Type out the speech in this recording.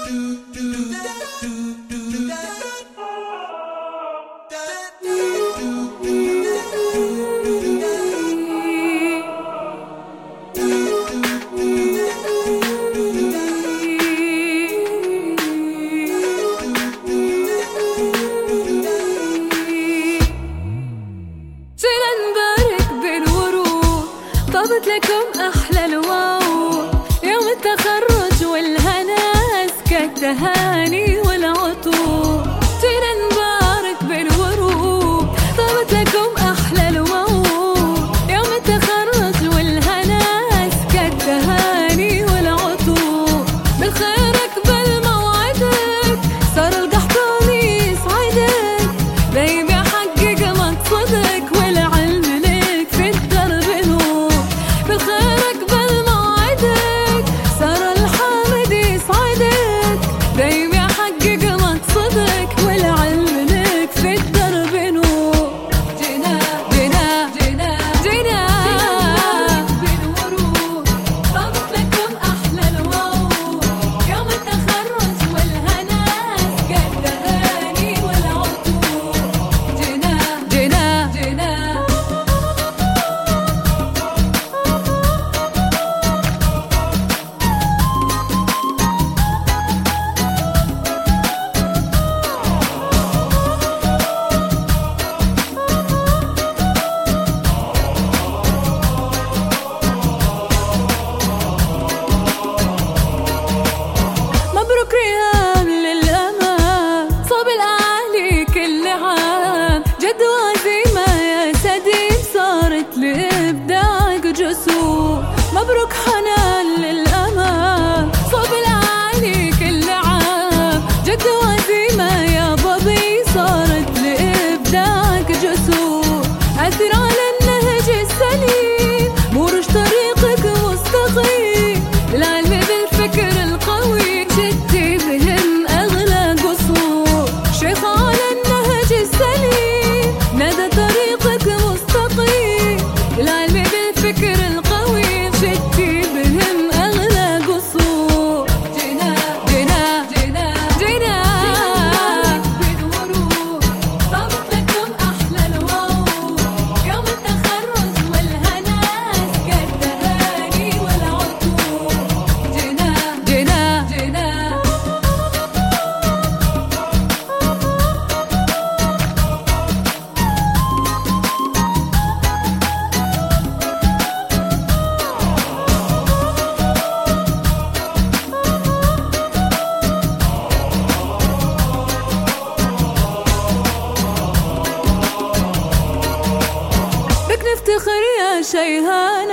طابت لكم أحلى الواو يوم التخرج والهنا أزكى التهاني والعطور. جينا نبارك بالورود طابت لكم أحلى الواو يوم التخرج والهنا أزكى التهاني والعطور. بالخير أقبل موعدك صار القحطاني يسعدك دايم يحقق مقصدك والعلم لك في الدرب نور. بالخير أقبل موعدك صار الحامد يسعدك دايم يحقق مقصدك والعلم لك في الدرب نور. جينا جينا جينا جينا بالورود طابت لكم أحلى الواو يوم التخرج والهنا أزكى التهاني والعطور. جينا جينا جينا مبروك ريان للأمان صوب الأعالي كل عام جد وعزيمة يا سديم صارت لإبداعك جسور. مبروك حنان للأمان صوب الأعالي كل عام جد وعزيمة يا بابي صارت لإبداعك جسور. أثر على النهج السليم مرش طريقك مستقيم العلم بالفكر القوي شتي بهم أغلى قصور. شيخ على النهج السليم ندى طريقك مستقيم العلم بالفكر القوي شتي بهم أغلى قصور. جينا جينا جينا جينا بالورود طابت لكم أحلى الواو يوم التخرج والهنا أزكى التهاني والعطور. جينا جينا جينا بك نفتخر يا شيهان